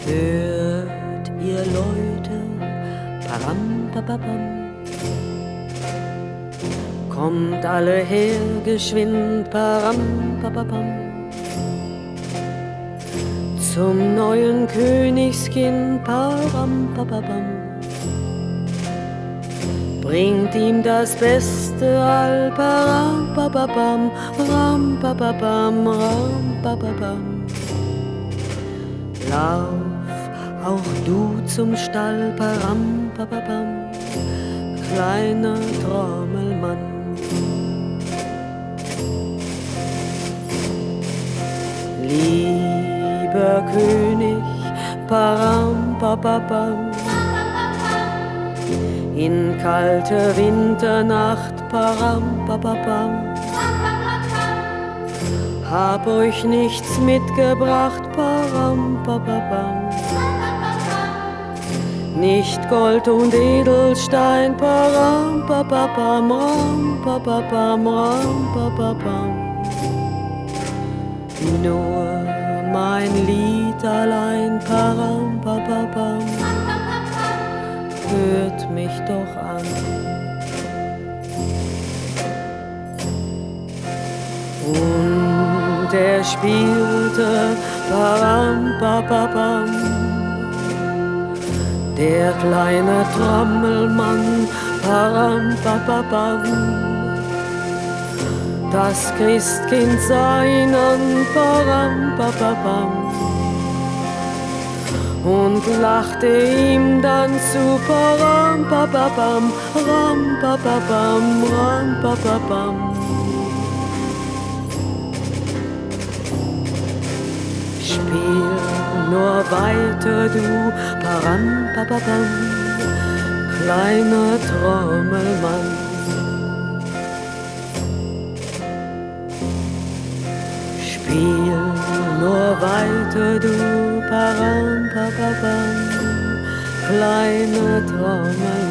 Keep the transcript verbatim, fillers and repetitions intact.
Hört ihr Leute, param, papapam. Kommt alle her, geschwind, param, papapam. Zum neuen Königskind, param, papapam. Bringt ihm das Beste all, param, papapam, ram, papapam, ram, papapam. Lauf auch du zum Stall, param, papapam, kleiner Trommelmann. Lieber König, param, papapam, in kalte Winternacht, param, papapam, hab euch nichts mitgebracht, param, papapam. Nicht Gold und Edelstein, param, papapam, ram, papapam, ram, papapam. Nur mein Lied allein, param, papapam, hört mich doch an. Und er spielte, param, papapam, der kleine Trommelmann, param, papapam. Das Christkind sah ihn an, param, papapam, und lachte ihm dann zu, param, papapam, ram, papapam, ram, papapam. Spiel nur weiter du, param, papapam, kleiner Trommelmann. Spiel nur weiter du, param, papapam, kleiner Trommelmann.